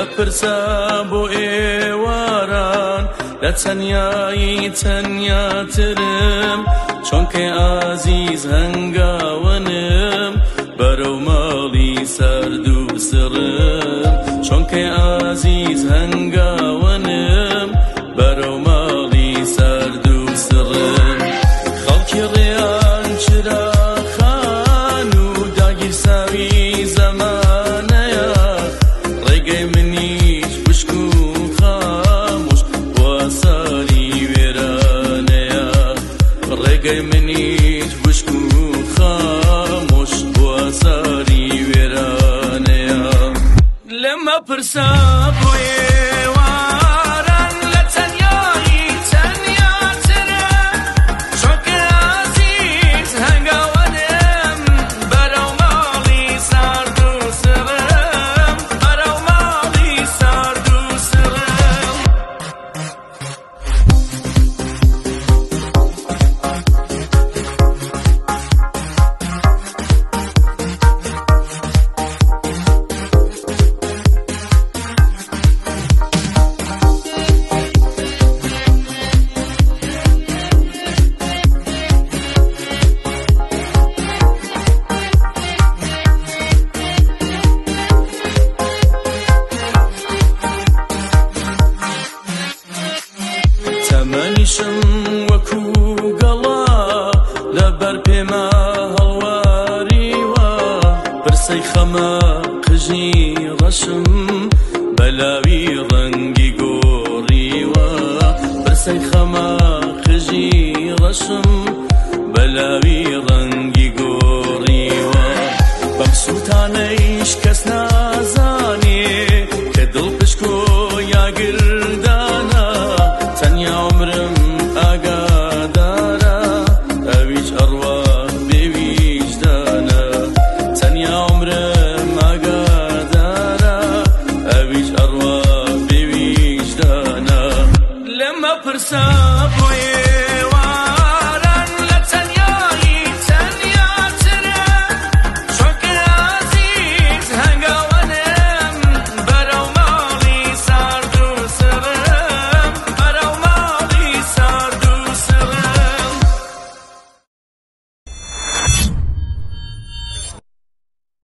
دەپرسە بۆ ئێواران لە تەنیایی تەنیاترم چۆنکەی ئازیز هەنگاوەنم بەرەو ماڵی سەرد و سڕم چۆنکەی ئازیز هەنگاوەنم بەرەو ماڵی سەرد و سڕم خەڵکی ڕێیان چراخان و داگیرساوی زەمانەیە ڕێگەی منیش وشک و خاموش بۆ ساڵی وێرانەیە ڕێگەی منیش وشک و خاموش بۆ ساڵی وێرانەیە لەمە پرسە بۆ ئێواران لە تەنیایی تەنیاترم چۆنکەی ئازیز هەنگاوەنم بەرەو ماڵی سارد و سڕم بەرەو ماڵی سارد و سڕم تەمەنیشم وەکو گەڵا لەبەر پێمە هەڵواریوە برسەی خەمە قژی ڕەشم بەلاوی ڕەنگی گۆڕیوە برسەی خەمە قژی ڕەشم بەلاوی ڕەنگی